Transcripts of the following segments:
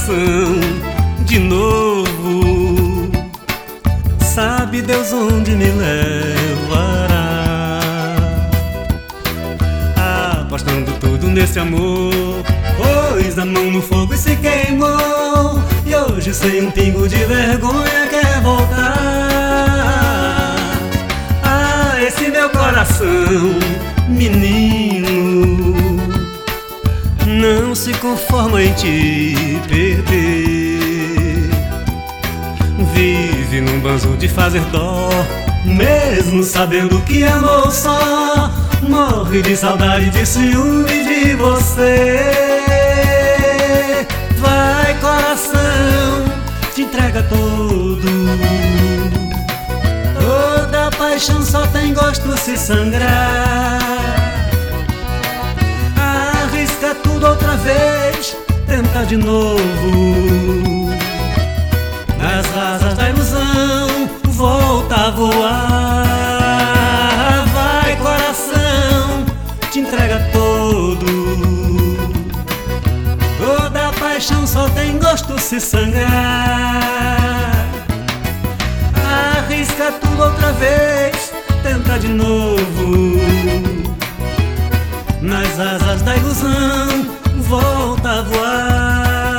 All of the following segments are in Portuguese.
coração de novo. Sabe Deus onde me levará, apostando tudo nesse amor. Pôs a mão no fogo e se queimou, e hoje sem um pingo de vergonha quer voltar. Esse meu coração, menino, não se conforma em te perder. Vive num banzo de fazer dó, mesmo sabendo que amou só. Morre de saudade, de ciúme de você. Vai coração, te entrega todo. Toda paixão só tem gosto se sangrar. Arrisca tudo outra vez, tenta de novo. Nas asas da ilusão, volta a voar. Vai coração, te entrega todo. Toda paixão só tem gosto se sangrar. Arrisca tudo outra vez, tenta de novo. Nas asas da ilusão, volta a voar.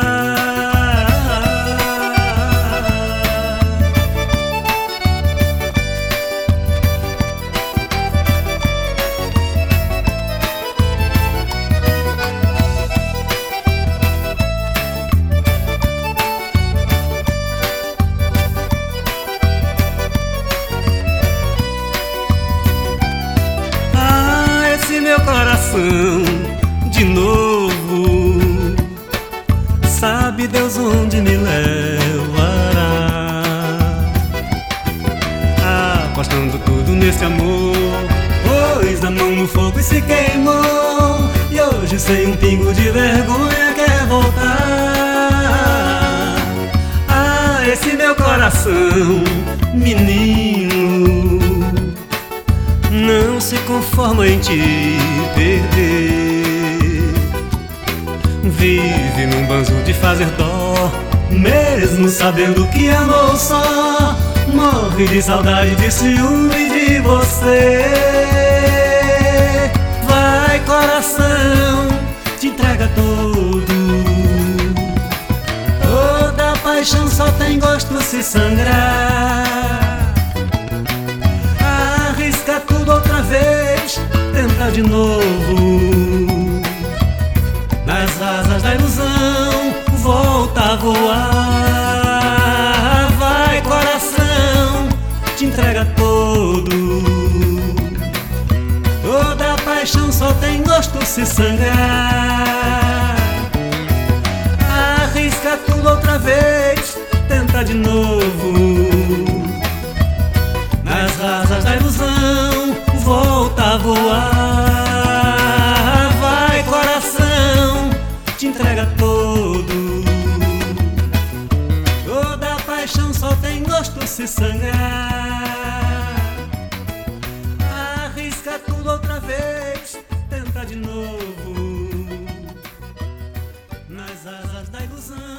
Meu coração de novo, sabe Deus onde me levará, apostando tudo nesse amor. Pôs a mão no fogo e se queimou, e hoje sem um pingo de vergonha quer voltar. Esse meu coração, menino, não se conforma em te perder. Vive num banzo de fazer dó, mesmo sabendo que amou só. Morre de saudade, de ciúme de você. Vai coração, te entrega todo. Toda paixão só tem gosto se sangrar. Arrisca tudo outra vez, tenta de novo. Nas asas da ilusão, volta a voar. Vai coração, te entrega todo. Toda paixão só tem gosto se sangrar. Arrisca tudo outra vez, tenta de novo. Nas asas da ilusão, volta a voar. Vai coração, te entrega todo. Toda paixão só tem gosto se sangrar. Arrisca tudo outra vez, tenta de novo. Nas asas da ilusão.